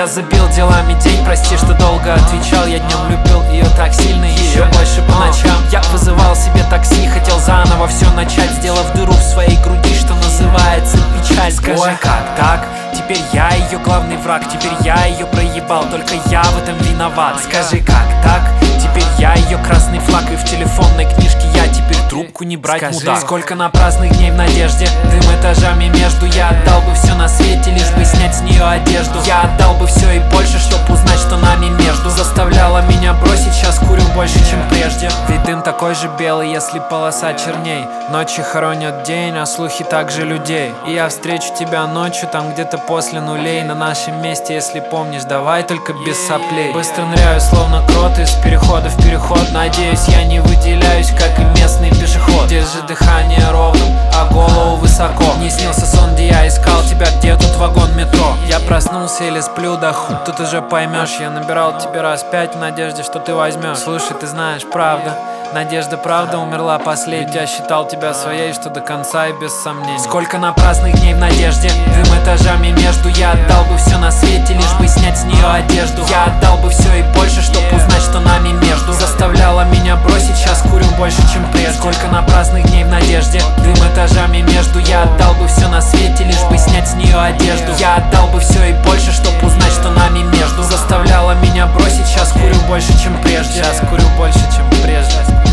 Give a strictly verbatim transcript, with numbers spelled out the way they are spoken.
Я забил делами день, прости, что долго отвечал. Я днем любил ее так сильно, еще больше по ночам. Я вызывал себе такси, хотел заново все начать, сделав дыру в своей груди, что называется печаль. Скажи, ой, как так? Теперь я ее главный враг, теперь я ее проебал, только я в этом виноват. Скажи, как так? Теперь я ее красный флаг, и в телефонной книжке я теперь трубку не брать. Скажи, мудак. Сколько напрасных дней в надежде, дым этажами между. Я отдал бы все на свете, лишь бы снять с нее одежду. Я отдал бы все и больше, чтоб узнать, что нами между. Заставляла меня бросить, сейчас курю больше, чем прежде. Ведь дым такой же белый, если полоса черней. Ночи хоронят день, а слухи также людей. И я встречу тебя ночью, там где-то после нулей. На нашем месте, если помнишь, давай только без соплей. Быстро ныряю, словно крот, из перехода в переход. Надеюсь, я не выделяюсь, как и местный пешеход. Держи дыхание ровным, а голову высоко. Мне снился сон, где я искал тебя, где тут вагон метро. Я проснулся или сплю, да хуй тут уже поймешь. Я набирал тебе раз пять в надежде, что ты возьмешь. Слушай, ты знаешь, правда, надежда правда умерла последней. Я считал тебя своей, что до конца и без сомнений. Сколько напрасных дней в надежде, дым этажами между. Я отдал бы все на свете, лишь бы снять с нее одежду. Я отдал бы все и больше, чтоб узнать, что нами между. Заставляла меня бросить, сейчас курю больше, чем прежде. Сколько напрасных дней в надежде, дым этажами между. Я отдал бы все на свете, лишь бы снять с нее одежду. Я отдал бы все и больше, чтоб узнать, что нами между. Заставляла меня бросить, сейчас курю больше, чем прежде. Сейчас курю больше, чем прежде.